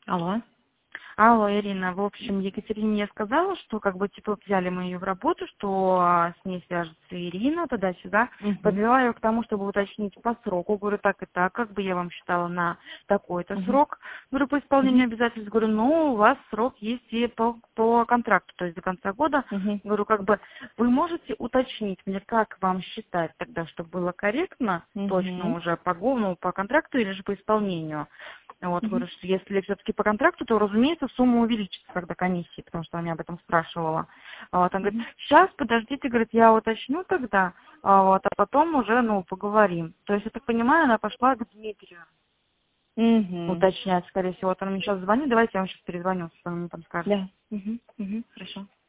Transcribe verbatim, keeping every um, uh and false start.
Алло. Алло, Ирина, в общем, Екатерине я сказала, что как бы типа взяли мы ее в работу, что а, с ней свяжется Ирина, туда-сюда. Угу. Подвела ее к тому, чтобы уточнить по сроку. Говорю, так и так, как бы я вам считала на такой-то Угу. срок. Говорю, по Угу. исполнению обязательств. Говорю, ну, у вас срок есть и по, по контракту, то есть до конца года. Угу. Говорю, как бы вы можете уточнить мне, как вам считать тогда, чтобы было корректно, точно Угу. уже по, го- ну, по контракту или же по исполнению. Вот, Угу. говорю, что если все-таки по контракту, то, разумеется, сумма увеличится, когда комиссии, потому что она меня об этом спрашивала. Вот, он говорит, Угу. сейчас, подождите, говорит, я уточню тогда, а, вот, а потом уже, ну, поговорим. То есть, я так понимаю, она пошла к Дмитрию Угу. уточнять, скорее всего. Вот он мне сейчас звонит, давайте я вам сейчас перезвоню, что он мне там скажет. Да. Угу. Угу. Хорошо.